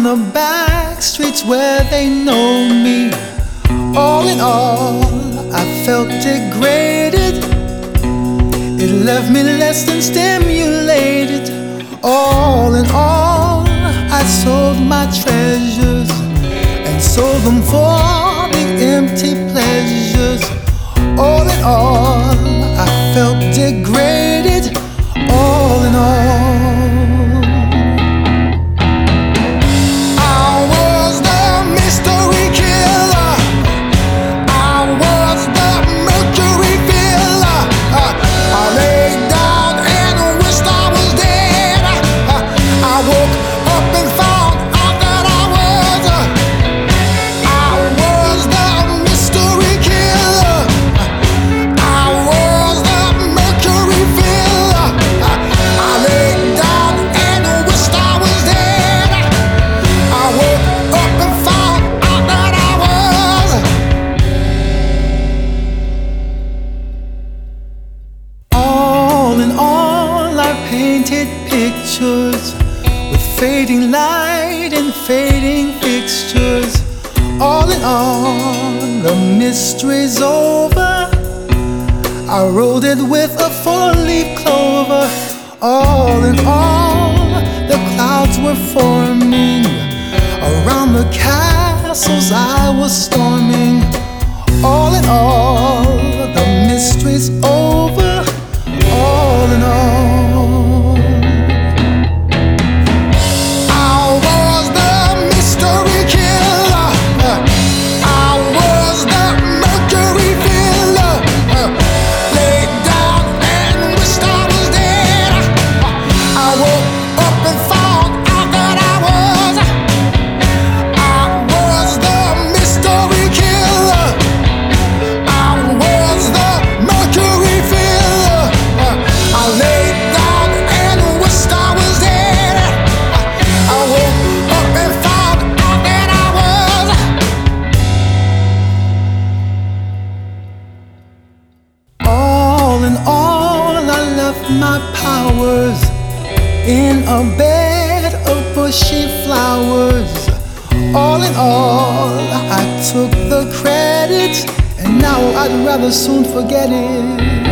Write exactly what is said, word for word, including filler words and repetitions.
the back streets where they know me. All in all, I felt degraded. It left me less than stimulated. All in all, I sold my treasures and sold them for the empty pleasures. All in all, I felt degraded. All in all, painted pictures with fading light and fading fixtures. All in all, the mystery's over. I rode it with a four-leaf clover. All in all, the clouds were forming around the castles I was storming. All in all, the mystery's over. All in all, my powers in a bed of bushy flowers. All in all, I took the credit, and now I'd rather soon forget it.